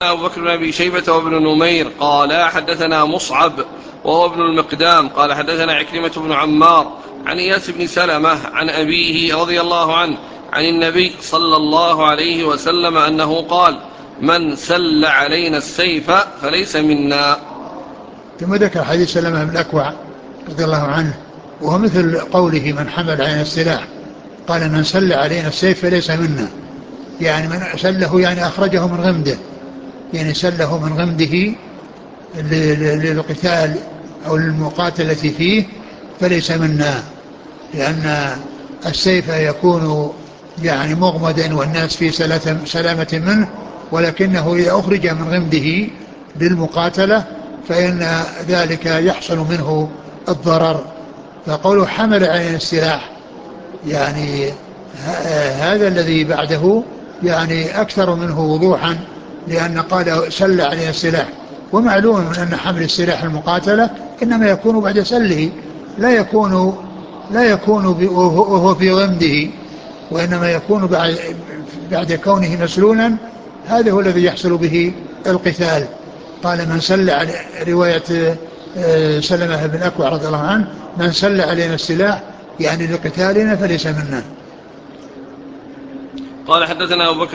أبو بكر بن أبي شيبة وابن نمير قال حدثنا مصعب وهو ابن المقدام قال حدثنا عكرمة بن عمار عن إياس بن سلمة عن أبيه رضي الله عنه عن النبي صلى الله عليه وسلم أنه قال: من سل علينا السيف فليس منا. ثم ذكر حديث سلمة بن الأكوع رضي الله عنه، وهو مثل قوله من حمل علينا السلاح، قال من سل علينا السيف فليس منا، يعني من سله يعني أخرجه من غمده، يعني سله من غمده للقتال أو للمقاتلة فيه فليس منا، لأن السيف يكون يعني مغمدا والناس في سلامة منه، ولكنه إذا أخرج من غمده للمقاتلة فإن ذلك يحصل منه الضرر. فقوله حمل علينا السلاح، يعني هذا الذي بعده يعني أكثر منه وضوحا، لأن قال سل علينا السلاح، ومعلوم أن حمل السلاح المقاتلة إنما يكون بعد سله، لا يكون وهو في غمده، وإنما يكون بعد كونه مسلولا. هذا هو الذي يحصل به القتال. قال من سل على رواية سلمة بن أكوع رضي الله عنه: من سل علينا السلاح يعني لقتالنا فليس منا. قال حدثنا أبو بكر